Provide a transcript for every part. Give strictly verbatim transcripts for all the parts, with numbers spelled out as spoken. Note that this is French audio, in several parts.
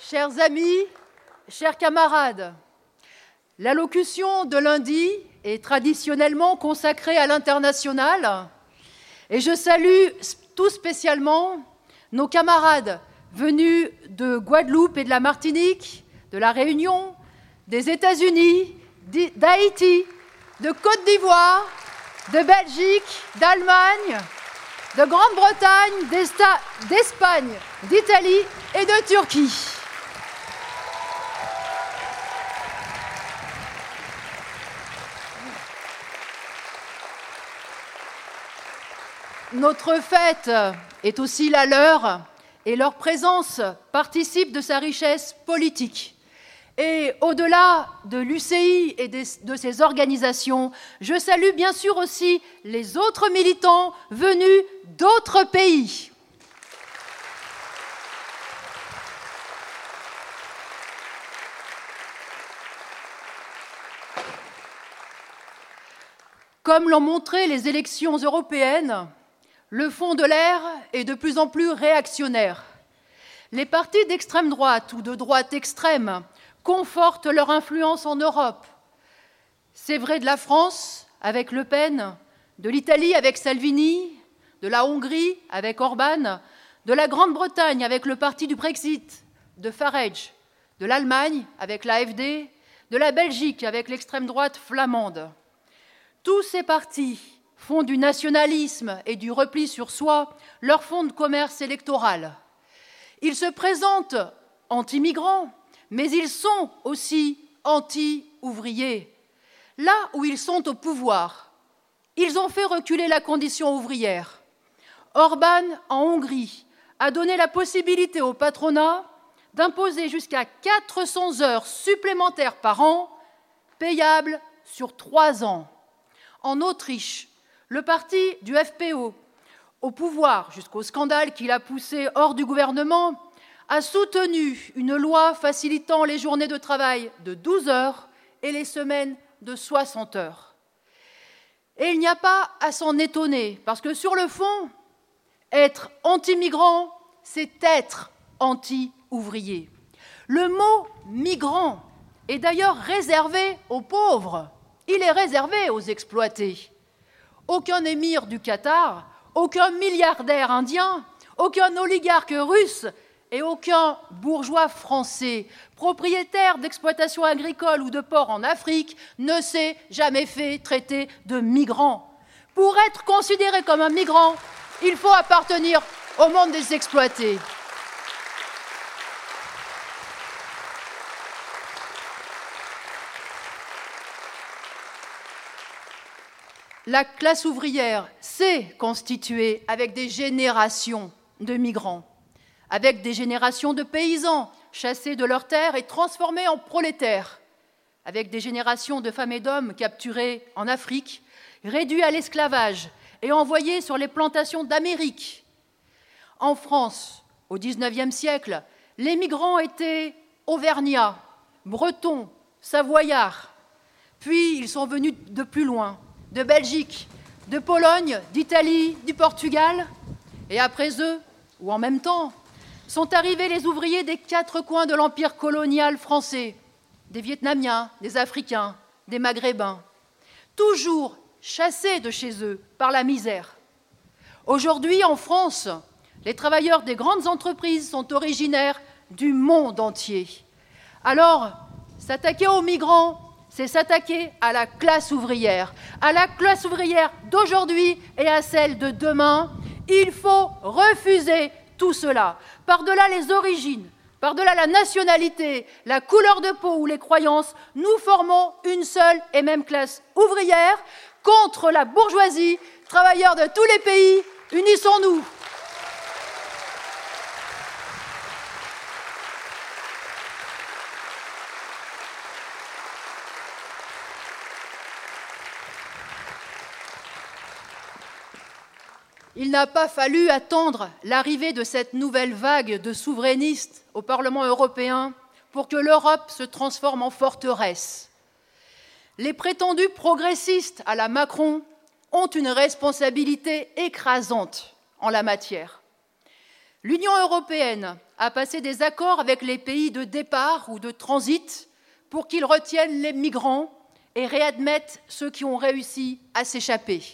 Chers amis, chers camarades, l'allocution de lundi est traditionnellement consacrée à l'international et je salue tout spécialement nos camarades venus de Guadeloupe et de la Martinique, de la Réunion, des États-Unis, d'Haïti, de Côte d'Ivoire, de Belgique, d'Allemagne, de Grande-Bretagne, d'Espagne, d'Italie et de Turquie. Notre fête est aussi la leur et leur présence participe de sa richesse politique. Et au-delà de l'U C I et de ses organisations, je salue bien sûr aussi les autres militants venus d'autres pays. Comme l'ont montré les élections européennes, le fond de l'air est de plus en plus réactionnaire. Les partis d'extrême droite ou de droite extrême confortent leur influence en Europe. C'est vrai de la France avec Le Pen, de l'Italie avec Salvini, de la Hongrie avec Orban, de la Grande-Bretagne avec le parti du Brexit, de Farage, de l'Allemagne avec l'A F D, de la Belgique avec l'extrême droite flamande. Tous ces partis font du nationalisme et du repli sur soi leur fonds de commerce électoral. Ils se présentent anti-migrants, mais ils sont aussi anti-ouvriers. Là où ils sont au pouvoir, ils ont fait reculer la condition ouvrière. Orban, en Hongrie, a donné la possibilité au patronat d'imposer jusqu'à quatre cents heures supplémentaires par an, payables sur trois ans. En Autriche, le parti du F P O, au pouvoir jusqu'au scandale qui l'a poussé hors du gouvernement, a soutenu une loi facilitant les journées de travail de douze heures et les semaines de soixante heures. Et il n'y a pas à s'en étonner, parce que sur le fond, être anti-migrant, c'est être anti-ouvrier. Le mot « migrant » est d'ailleurs réservé aux pauvres, il est réservé aux exploités. Aucun émir du Qatar, aucun milliardaire indien, aucun oligarque russe et aucun bourgeois français, propriétaire d'exploitations agricoles ou de ports en Afrique, ne s'est jamais fait traiter de migrant. Pour être considéré comme un migrant, il faut appartenir au monde des exploités. La classe ouvrière s'est constituée avec des générations de migrants, avec des générations de paysans chassés de leurs terres et transformés en prolétaires, avec des générations de femmes et d'hommes capturés en Afrique, réduits à l'esclavage et envoyés sur les plantations d'Amérique. En France, au dix-neuvième siècle, les migrants étaient auvergnats, bretons, savoyards, puis ils sont venus de plus loin, de Belgique, de Pologne, d'Italie, du Portugal. Et après eux, ou en même temps, sont arrivés les ouvriers des quatre coins de l'empire colonial français, des Vietnamiens, des Africains, des Maghrébins, toujours chassés de chez eux par la misère. Aujourd'hui, en France, les travailleurs des grandes entreprises sont originaires du monde entier. Alors, s'attaquer aux migrants, c'est s'attaquer à la classe ouvrière, à la classe ouvrière d'aujourd'hui et à celle de demain. Il faut refuser tout cela. Par-delà les origines, par-delà la nationalité, la couleur de peau ou les croyances, nous formons une seule et même classe ouvrière contre la bourgeoisie. Travailleurs de tous les pays, unissons-nous. Il n'a pas fallu attendre l'arrivée de cette nouvelle vague de souverainistes au Parlement européen pour que l'Europe se transforme en forteresse. Les prétendus progressistes à la Macron ont une responsabilité écrasante en la matière. L'Union européenne a passé des accords avec les pays de départ ou de transit pour qu'ils retiennent les migrants et réadmettent ceux qui ont réussi à s'échapper.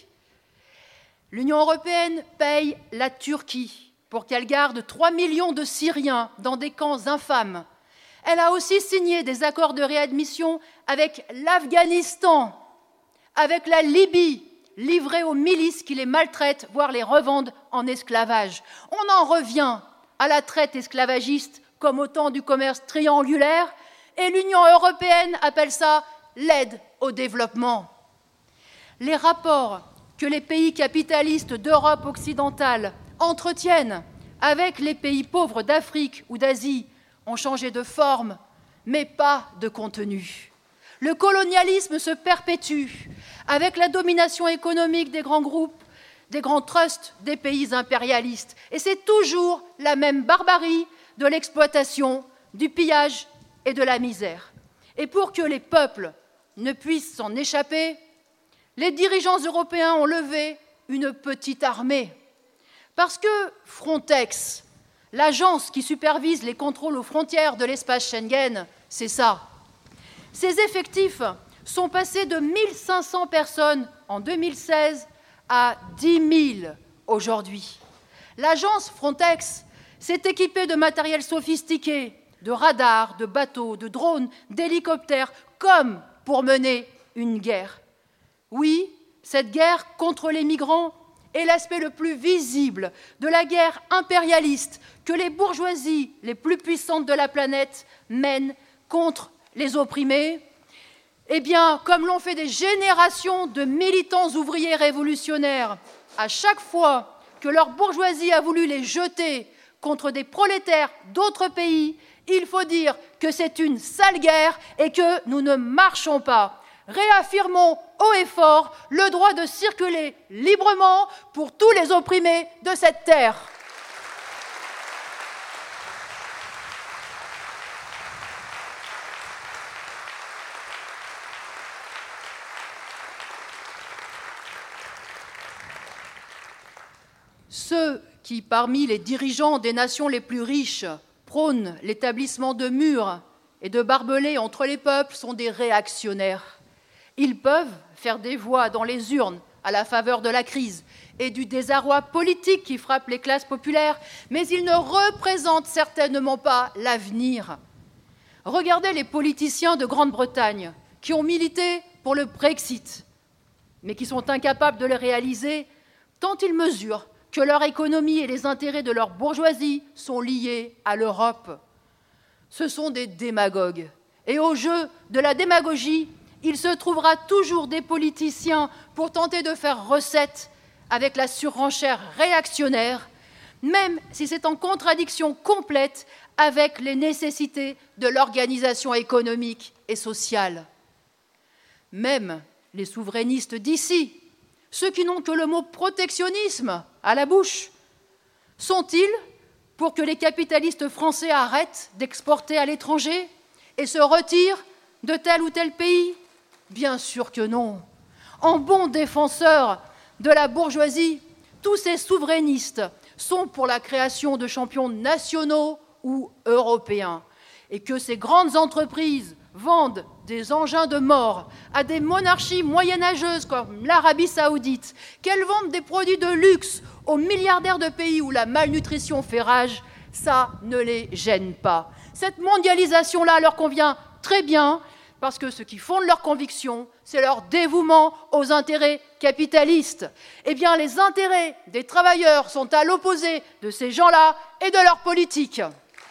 L'Union européenne paye la Turquie pour qu'elle garde trois millions de Syriens dans des camps infâmes. Elle a aussi signé des accords de réadmission avec l'Afghanistan, avec la Libye, livrée aux milices qui les maltraitent, voire les revendent en esclavage. On en revient à la traite esclavagiste comme au temps du commerce triangulaire, et l'Union européenne appelle ça l'aide au développement. Les rapports que les pays capitalistes d'Europe occidentale entretiennent avec les pays pauvres d'Afrique ou d'Asie ont changé de forme, mais pas de contenu. Le colonialisme se perpétue avec la domination économique des grands groupes, des grands trusts des pays impérialistes. Et c'est toujours la même barbarie de l'exploitation, du pillage et de la misère. Et pour que les peuples ne puissent s'en échapper, les dirigeants européens ont levé une petite armée. Parce que Frontex, l'agence qui supervise les contrôles aux frontières de l'espace Schengen, c'est ça. Ses effectifs sont passés de mille cinq cents personnes en deux mille seize à dix mille aujourd'hui. L'agence Frontex s'est équipée de matériel sophistiqué, de radars, de bateaux, de drones, d'hélicoptères, comme pour mener une guerre. Oui, cette guerre contre les migrants est l'aspect le plus visible de la guerre impérialiste que les bourgeoisies les plus puissantes de la planète mènent contre les opprimés. Eh bien, comme l'ont fait des générations de militants ouvriers révolutionnaires, à chaque fois que leur bourgeoisie a voulu les jeter contre des prolétaires d'autres pays, il faut dire que c'est une sale guerre et que nous ne marchons pas. Réaffirmons haut et fort le droit de circuler librement pour tous les opprimés de cette terre. Ceux qui, parmi les dirigeants des nations les plus riches, prônent l'établissement de murs et de barbelés entre les peuples sont des réactionnaires. Ils peuvent faire des voix dans les urnes à la faveur de la crise et du désarroi politique qui frappe les classes populaires, mais ils ne représentent certainement pas l'avenir. Regardez les politiciens de Grande-Bretagne qui ont milité pour le Brexit, mais qui sont incapables de le réaliser tant ils mesurent que leur économie et les intérêts de leur bourgeoisie sont liés à l'Europe. Ce sont des démagogues. Et au jeu de la démagogie, il se trouvera toujours des politiciens pour tenter de faire recette avec la surenchère réactionnaire, même si c'est en contradiction complète avec les nécessités de l'organisation économique et sociale. Même les souverainistes d'ici, ceux qui n'ont que le mot protectionnisme à la bouche, sont-ils pour que les capitalistes français arrêtent d'exporter à l'étranger et se retirent de tel ou tel pays? Bien sûr que non. En bons défenseurs de la bourgeoisie, tous ces souverainistes sont pour la création de champions nationaux ou européens, et que ces grandes entreprises vendent des engins de mort à des monarchies moyenâgeuses comme l'Arabie saoudite, qu'elles vendent des produits de luxe aux milliardaires de pays où la malnutrition fait rage, ça ne les gêne pas. Cette mondialisation-là leur convient très bien, parce que ce qui fonde leurs convictions, c'est leur dévouement aux intérêts capitalistes. Eh bien, les intérêts des travailleurs sont à l'opposé de ces gens-là et de leur politique.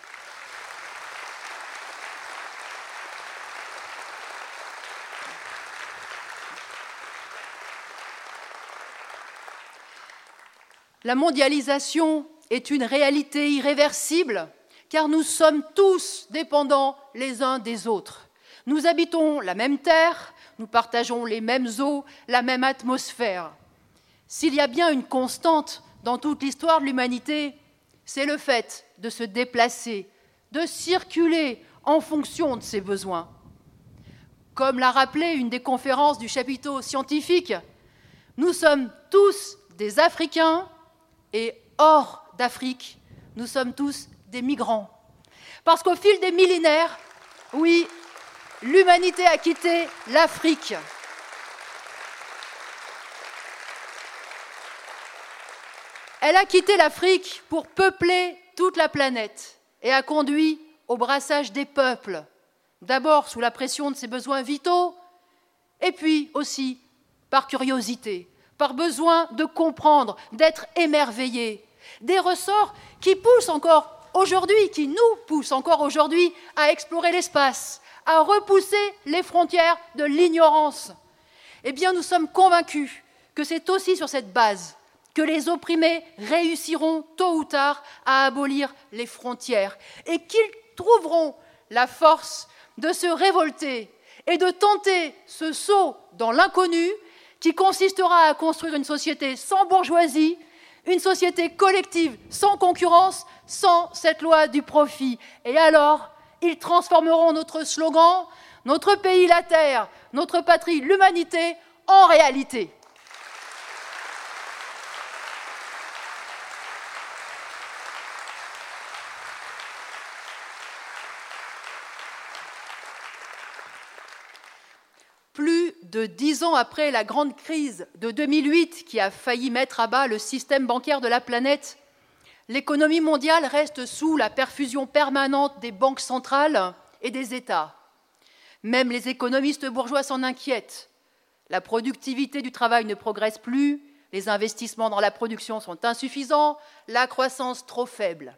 La mondialisation est une réalité irréversible, car nous sommes tous dépendants les uns des autres. Nous habitons la même terre, nous partageons les mêmes eaux, la même atmosphère. S'il y a bien une constante dans toute l'histoire de l'humanité, c'est le fait de se déplacer, de circuler en fonction de ses besoins. Comme l'a rappelé une des conférences du chapiteau scientifique, nous sommes tous des Africains et hors d'Afrique, nous sommes tous des migrants. Parce qu'au fil des millénaires, oui, l'humanité a quitté l'Afrique. Elle a quitté l'Afrique pour peupler toute la planète et a conduit au brassage des peuples, d'abord sous la pression de ses besoins vitaux, et puis aussi par curiosité, par besoin de comprendre, d'être émerveillé. Des ressorts qui poussent encore aujourd'hui, qui nous poussent encore aujourd'hui à explorer l'espace, à repousser les frontières de l'ignorance. Eh bien, nous sommes convaincus que c'est aussi sur cette base que les opprimés réussiront tôt ou tard à abolir les frontières et qu'ils trouveront la force de se révolter et de tenter ce saut dans l'inconnu qui consistera à construire une société sans bourgeoisie, une société collective sans concurrence, sans cette loi du profit. Et alors, ils transformeront notre slogan, notre pays, la terre, notre patrie, l'humanité, en réalité. Plus de dix ans après la grande crise de deux mille huit qui a failli mettre à bas le système bancaire de la planète, l'économie mondiale reste sous la perfusion permanente des banques centrales et des États. Même les économistes bourgeois s'en inquiètent. La productivité du travail ne progresse plus, les investissements dans la production sont insuffisants, la croissance trop faible.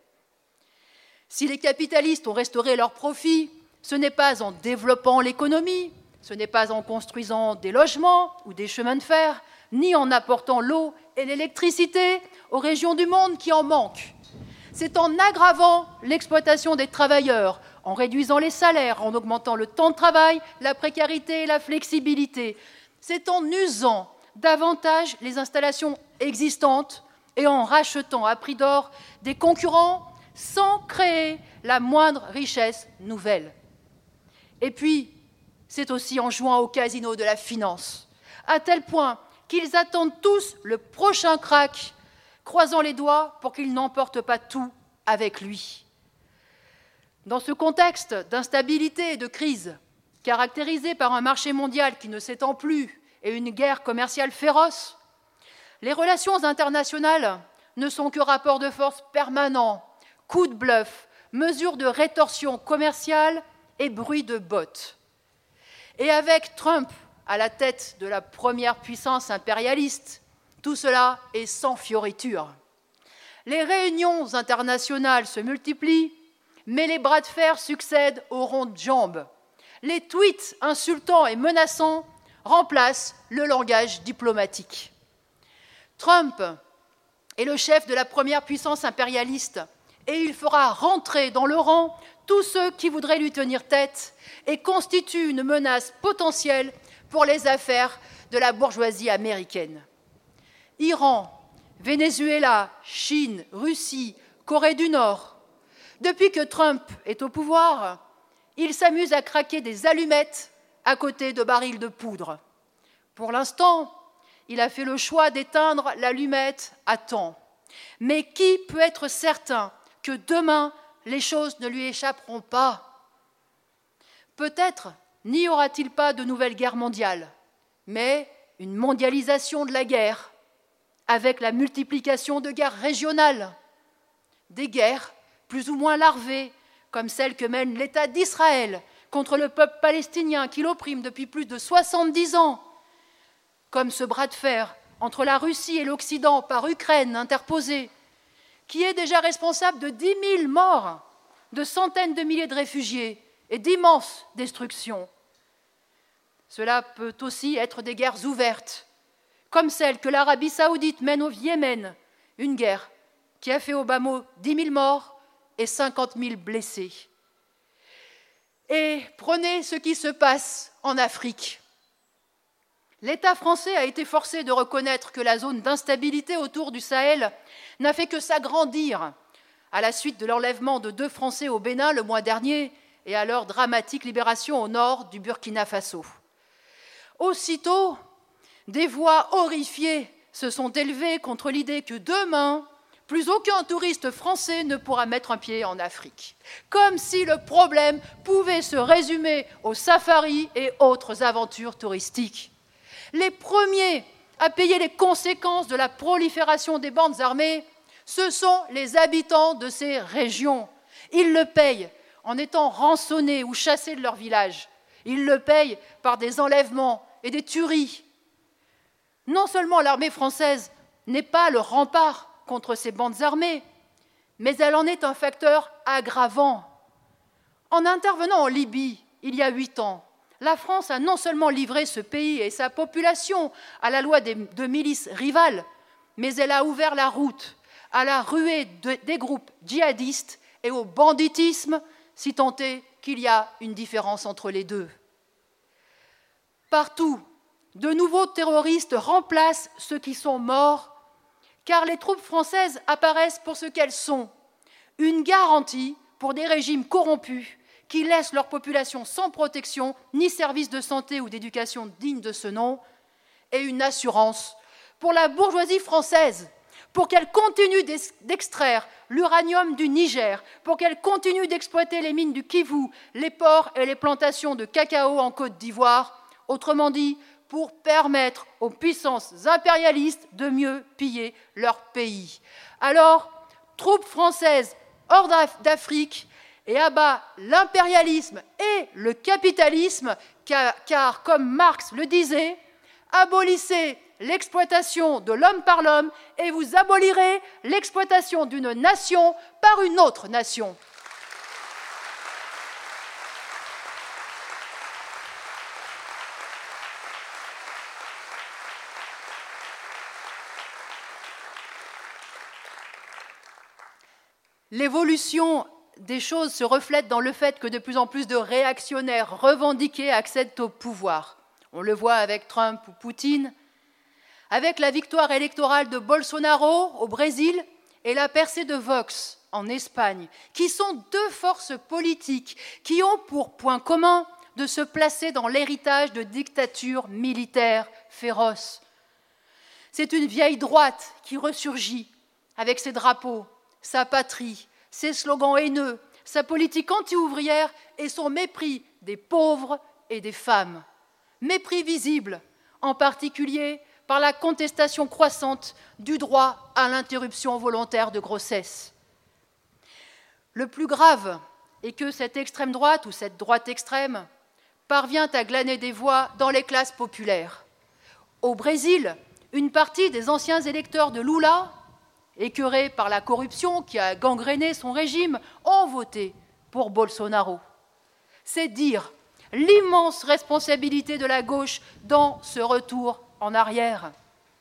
Si les capitalistes ont restauré leurs profits, ce n'est pas en développant l'économie, ce n'est pas en construisant des logements ou des chemins de fer, ni en apportant l'eau et l'électricité aux régions du monde qui en manquent. C'est en aggravant l'exploitation des travailleurs, en réduisant les salaires, en augmentant le temps de travail, la précarité et la flexibilité. C'est en usant davantage les installations existantes et en rachetant à prix d'or des concurrents sans créer la moindre richesse nouvelle. Et puis, c'est aussi en jouant au casino de la finance, à tel point qu'ils attendent tous le prochain krach, croisant les doigts pour qu'il n'emporte pas tout avec lui. Dans ce contexte d'instabilité et de crise, caractérisé par un marché mondial qui ne s'étend plus et une guerre commerciale féroce, les relations internationales ne sont que rapports de force permanents, coups de bluff, mesures de rétorsion commerciale et bruit de bottes. Et avec Trump à la tête de la première puissance impérialiste, tout cela est sans fioriture. Les réunions internationales se multiplient, mais les bras de fer succèdent aux ronds de jambes. Les tweets insultants et menaçants remplacent le langage diplomatique. Trump est le chef de la première puissance impérialiste et il fera rentrer dans le rang tous ceux qui voudraient lui tenir tête et constitue une menace potentielle pour les affaires de la bourgeoisie américaine. Iran, Venezuela, Chine, Russie, Corée du Nord. Depuis que Trump est au pouvoir, il s'amuse à craquer des allumettes à côté de barils de poudre. Pour l'instant, il a fait le choix d'éteindre l'allumette à temps. Mais qui peut être certain que demain, les choses ne lui échapperont pas? Peut-être n'y aura-t-il pas de nouvelle guerre mondiale, mais une mondialisation de la guerre, avec la multiplication de guerres régionales, des guerres plus ou moins larvées, comme celle que mène l'État d'Israël contre le peuple palestinien qui l'opprime depuis plus de soixante-dix ans, comme ce bras de fer entre la Russie et l'Occident par Ukraine interposé, qui est déjà responsable de dix mille morts, de centaines de milliers de réfugiés et d'immenses destructions. Cela peut aussi être des guerres ouvertes, comme celle que l'Arabie saoudite mène au Yémen, une guerre qui a fait au bas mot dix mille morts et cinquante mille blessés. Et prenez ce qui se passe en Afrique. L'État français a été forcé de reconnaître que la zone d'instabilité autour du Sahel n'a fait que s'agrandir à la suite de l'enlèvement de deux Français au Bénin le mois dernier et à leur dramatique libération au nord du Burkina Faso. Aussitôt, des voix horrifiées se sont élevées contre l'idée que demain, plus aucun touriste français ne pourra mettre un pied en Afrique. Comme si le problème pouvait se résumer aux safaris et autres aventures touristiques. Les premiers à payer les conséquences de la prolifération des bandes armées, ce sont les habitants de ces régions. Ils le payent en étant rançonnés ou chassés de leur village. Ils le payent par des enlèvements et des tueries. Non seulement l'armée française n'est pas le rempart contre ces bandes armées, mais elle en est un facteur aggravant. En intervenant en Libye, il y a huit ans, la France a non seulement livré ce pays et sa population à la loi des, de milices rivales, mais elle a ouvert la route à la ruée de, des groupes djihadistes et au banditisme, si tant est qu'il y a une différence entre les deux. Partout, de nouveaux terroristes remplacent ceux qui sont morts, car les troupes françaises apparaissent pour ce qu'elles sont, une garantie pour des régimes corrompus qui laissent leur population sans protection, ni service de santé ou d'éducation digne de ce nom, et une assurance pour la bourgeoisie française, pour qu'elle continue d'extraire l'uranium du Niger, pour qu'elle continue d'exploiter les mines du Kivu, les ports et les plantations de cacao en Côte d'Ivoire, autrement dit, pour permettre aux puissances impérialistes de mieux piller leur pays. Alors, troupes françaises hors d'Afrique et abat l'impérialisme et le capitalisme, car, car, comme Marx le disait, abolissez l'exploitation de l'homme par l'homme et vous abolirez l'exploitation d'une nation par une autre nation. L'évolution des choses se reflète dans le fait que de plus en plus de réactionnaires revendiqués accèdent au pouvoir. On le voit avec Trump ou Poutine, avec la victoire électorale de Bolsonaro au Brésil et la percée de Vox en Espagne, qui sont deux forces politiques qui ont pour point commun de se placer dans l'héritage de dictatures militaires féroces. C'est une vieille droite qui ressurgit avec ses drapeaux, sa patrie, ses slogans haineux, sa politique anti-ouvrière et son mépris des pauvres et des femmes. Mépris visible, en particulier par la contestation croissante du droit à l'interruption volontaire de grossesse. Le plus grave est que cette extrême droite ou cette droite extrême parvient à glaner des voix dans les classes populaires. Au Brésil, une partie des anciens électeurs de Lula, écœurés par la corruption qui a gangréné son régime, ont voté pour Bolsonaro. C'est dire l'immense responsabilité de la gauche dans ce retour en arrière.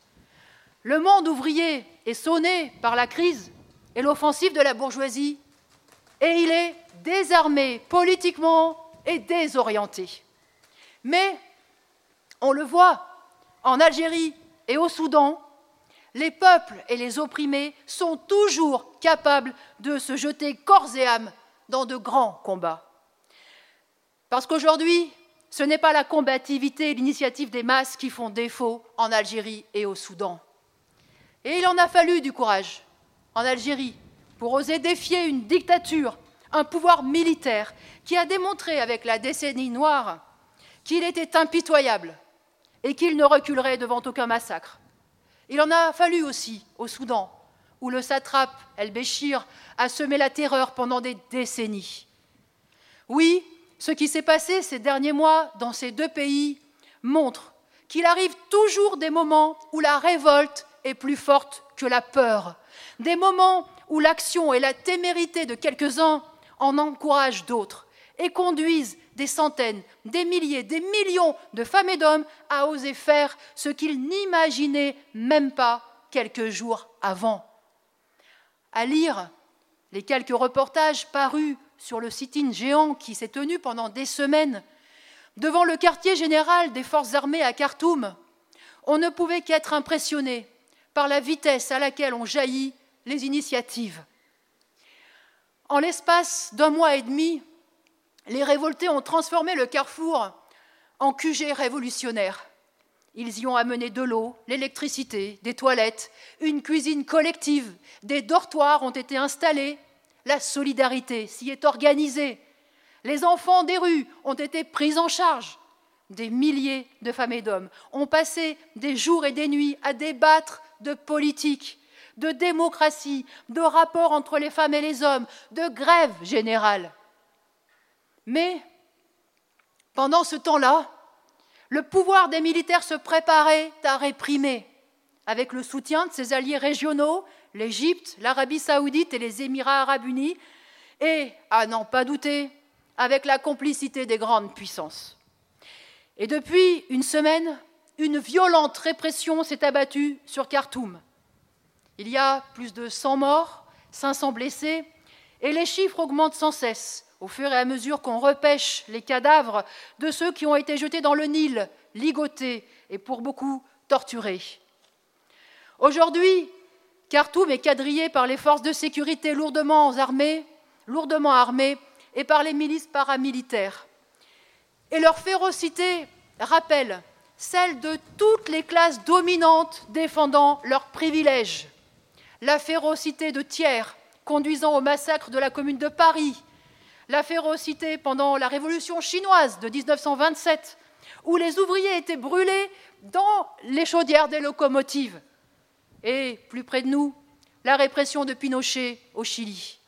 Le monde ouvrier est sonné par la crise et l'offensive de la bourgeoisie, et il est désarmé politiquement et désorienté. Mais, on le voit, en Algérie et au Soudan, les peuples et les opprimés sont toujours capables de se jeter corps et âme dans de grands combats. Parce qu'aujourd'hui, ce n'est pas la combativité et l'initiative des masses qui font défaut en Algérie et au Soudan. Et il en a fallu du courage en Algérie pour oser défier une dictature, un pouvoir militaire qui a démontré avec la décennie noire qu'il était impitoyable et qu'il ne reculerait devant aucun massacre. Il en a fallu aussi au Soudan, où le satrape El-Béchir a semé la terreur pendant des décennies. Oui, ce qui s'est passé ces derniers mois dans ces deux pays montre qu'il arrive toujours des moments où la révolte est plus forte que la peur, des moments où l'action et la témérité de quelques-uns en encouragent d'autres et conduisent des centaines, des milliers, des millions de femmes et d'hommes à oser faire ce qu'ils n'imaginaient même pas quelques jours avant. À lire les quelques reportages parus sur le sit-in géant qui s'est tenu pendant des semaines devant le quartier général des forces armées à Khartoum, on ne pouvait qu'être impressionné par la vitesse à laquelle ont jailli les initiatives. En l'espace d'un mois et demi, les révoltés ont transformé le carrefour en Q G révolutionnaire. Ils y ont amené de l'eau, l'électricité, des toilettes, une cuisine collective, des dortoirs ont été installés, la solidarité s'y est organisée. Les enfants des rues ont été pris en charge. Des milliers de femmes et d'hommes ont passé des jours et des nuits à débattre de politique, de démocratie, de rapports entre les femmes et les hommes, de grève générale. Mais pendant ce temps-là, le pouvoir des militaires se préparait à réprimer, avec le soutien de ses alliés régionaux, l'Égypte, l'Arabie saoudite et les Émirats arabes unis, et, à n'en pas douter, avec la complicité des grandes puissances. Et depuis une semaine, une violente répression s'est abattue sur Khartoum. Il y a plus de cent morts, cinq cents blessés, et les chiffres augmentent sans cesse, au fur et à mesure qu'on repêche les cadavres de ceux qui ont été jetés dans le Nil, ligotés et pour beaucoup torturés. Aujourd'hui, Khartoum est quadrillé par les forces de sécurité lourdement armées, lourdement armées et par les milices paramilitaires. Et leur férocité rappelle celle de toutes les classes dominantes défendant leurs privilèges. La férocité de Thiers, conduisant au massacre de la Commune de Paris, la férocité pendant la Révolution chinoise de mille neuf cent vingt-sept, où les ouvriers étaient brûlés dans les chaudières des locomotives, et, plus près de nous, la répression de Pinochet au Chili.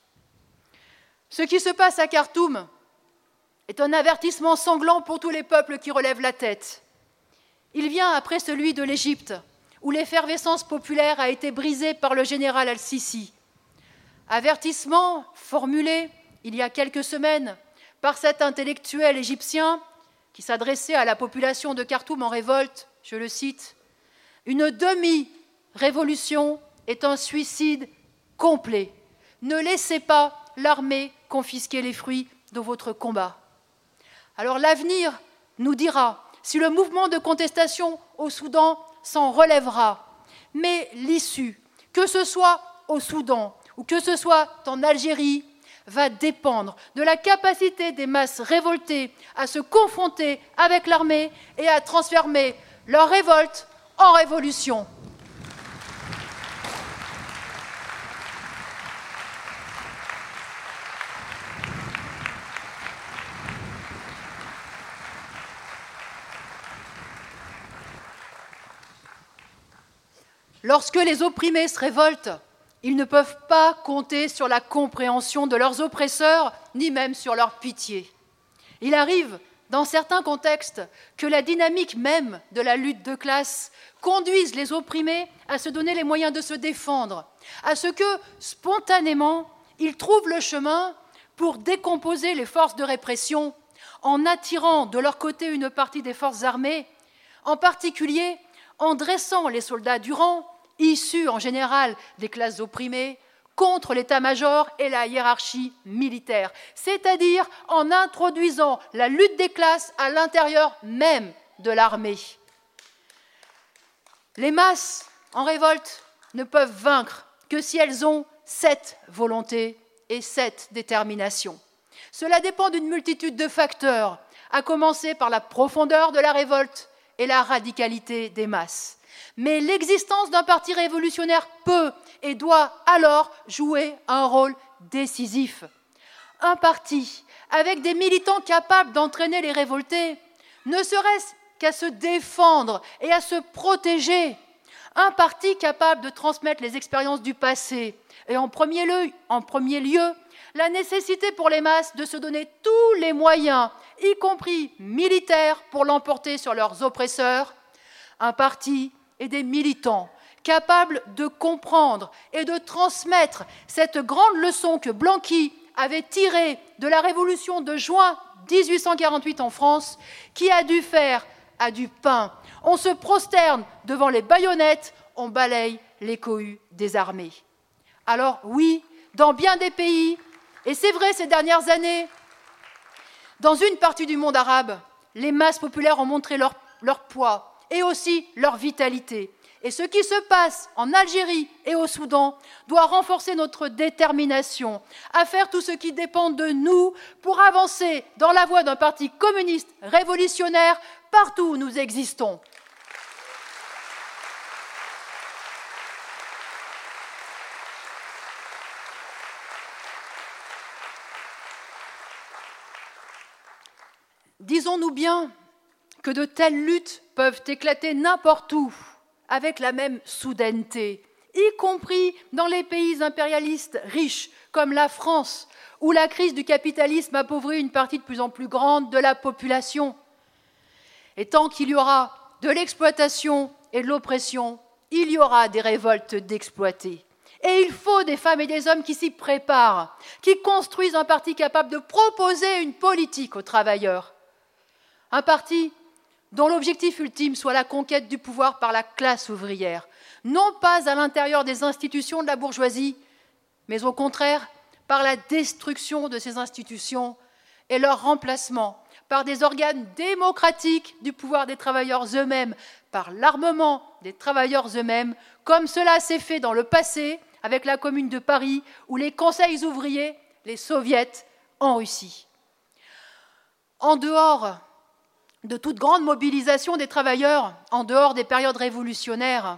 Ce qui se passe à Khartoum est un avertissement sanglant pour tous les peuples qui relèvent la tête. Il vient après celui de l'Égypte, où l'effervescence populaire a été brisée par le général al-Sisi. Avertissement formulé il y a quelques semaines par cet intellectuel égyptien qui s'adressait à la population de Khartoum en révolte, je le cite, « Une demi-révolution est un suicide complet. Ne laissez pas l'armée confisquer les fruits de votre combat. » Alors l'avenir nous dira si le mouvement de contestation au Soudan s'en relèvera. Mais l'issue, que ce soit au Soudan ou que ce soit en Algérie, va dépendre de la capacité des masses révoltées à se confronter avec l'armée et à transformer leur révolte en révolution. Lorsque les opprimés se révoltent, ils ne peuvent pas compter sur la compréhension de leurs oppresseurs, ni même sur leur pitié. Il arrive, dans certains contextes, que la dynamique même de la lutte de classe conduise les opprimés à se donner les moyens de se défendre, à ce que, spontanément, ils trouvent le chemin pour décomposer les forces de répression en attirant de leur côté une partie des forces armées, en particulier en dressant les soldats du rang, issus en général des classes opprimées, contre l'état-major et la hiérarchie militaire, c'est-à-dire en introduisant la lutte des classes à l'intérieur même de l'armée. Les masses en révolte ne peuvent vaincre que si elles ont cette volonté et cette détermination. Cela dépend d'une multitude de facteurs, à commencer par la profondeur de la révolte et la radicalité des masses. Mais l'existence d'un parti révolutionnaire peut et doit alors jouer un rôle décisif. Un parti avec des militants capables d'entraîner les révoltés, ne serait-ce qu'à se défendre et à se protéger. Un parti capable de transmettre les expériences du passé et en premier lieu, en premier lieu la nécessité pour les masses de se donner tous les moyens, y compris militaires, pour l'emporter sur leurs oppresseurs. Un parti et des militants capables de comprendre et de transmettre cette grande leçon que Blanqui avait tirée de la révolution de juin dix-huit cent quarante-huit en France, qui a dû faire à du pain. On se prosterne devant les baïonnettes, on balaye les cohues des armées. Alors oui, dans bien des pays, et c'est vrai ces dernières années, dans une partie du monde arabe, les masses populaires ont montré leur, leur poids et aussi leur vitalité. Et ce qui se passe en Algérie et au Soudan doit renforcer notre détermination à faire tout ce qui dépend de nous pour avancer dans la voie d'un parti communiste révolutionnaire partout où nous existons. Disons-nous bien que de telles luttes peuvent éclater n'importe où, avec la même soudaineté, y compris dans les pays impérialistes riches comme la France, où la crise du capitalisme appauvrit une partie de plus en plus grande de la population. Et tant qu'il y aura de l'exploitation et de l'oppression, il y aura des révoltes d'exploités. Et il faut des femmes et des hommes qui s'y préparent, qui construisent un parti capable de proposer une politique aux travailleurs. Un parti dont l'objectif ultime soit la conquête du pouvoir par la classe ouvrière, non pas à l'intérieur des institutions de la bourgeoisie, mais au contraire par la destruction de ces institutions et leur remplacement par des organes démocratiques du pouvoir des travailleurs eux-mêmes, par l'armement des travailleurs eux-mêmes, comme cela s'est fait dans le passé avec la Commune de Paris ou les conseils ouvriers, les soviets, en Russie. En dehors de toute grande mobilisation des travailleurs, en dehors des périodes révolutionnaires,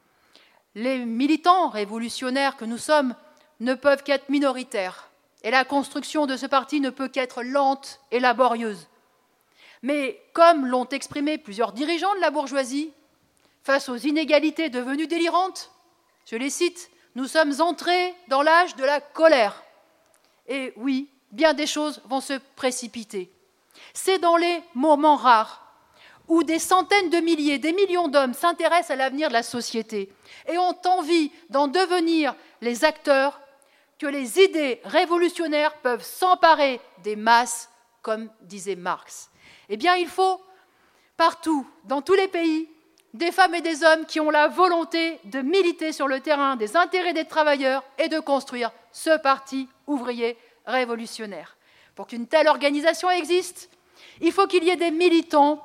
les militants révolutionnaires que nous sommes ne peuvent qu'être minoritaires, et la construction de ce parti ne peut qu'être lente et laborieuse. Mais comme l'ont exprimé plusieurs dirigeants de la bourgeoisie, face aux inégalités devenues délirantes, je les cite, nous sommes entrés dans l'âge de la colère. Et oui, bien des choses vont se précipiter. C'est dans les moments rares où des centaines de milliers, des millions d'hommes s'intéressent à l'avenir de la société et ont envie d'en devenir les acteurs que les idées révolutionnaires peuvent s'emparer des masses, comme disait Marx. Eh bien, il faut partout, dans tous les pays, des femmes et des hommes qui ont la volonté de militer sur le terrain des intérêts des travailleurs et de construire ce parti ouvrier révolutionnaire. Pour qu'une telle organisation existe, il faut qu'il y ait des militants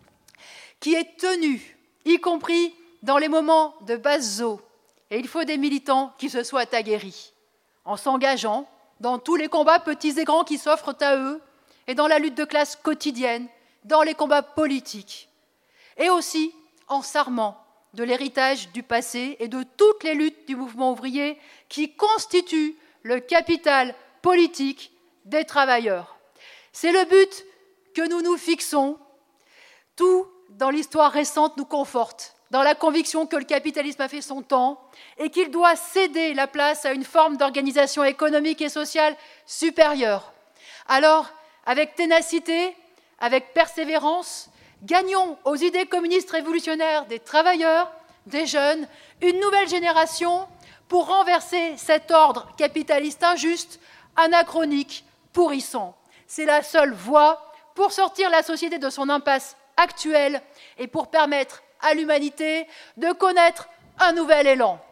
qui aient tenu, y compris dans les moments de basse eau. Et il faut des militants qui se soient aguerris, en s'engageant dans tous les combats petits et grands qui s'offrent à eux, et dans la lutte de classe quotidienne, dans les combats politiques, et aussi en s'armant de l'héritage du passé et de toutes les luttes du mouvement ouvrier qui constituent le capital politique des travailleurs. C'est le but que nous nous fixons. Tout dans l'histoire récente nous conforte dans la conviction que le capitalisme a fait son temps et qu'il doit céder la place à une forme d'organisation économique et sociale supérieure. Alors, avec ténacité, avec persévérance, gagnons aux idées communistes révolutionnaires des travailleurs, des jeunes, une nouvelle génération pour renverser cet ordre capitaliste injuste, anachronique, pourrissant. C'est la seule voie pour sortir la société de son impasse actuelle et pour permettre à l'humanité de connaître un nouvel élan.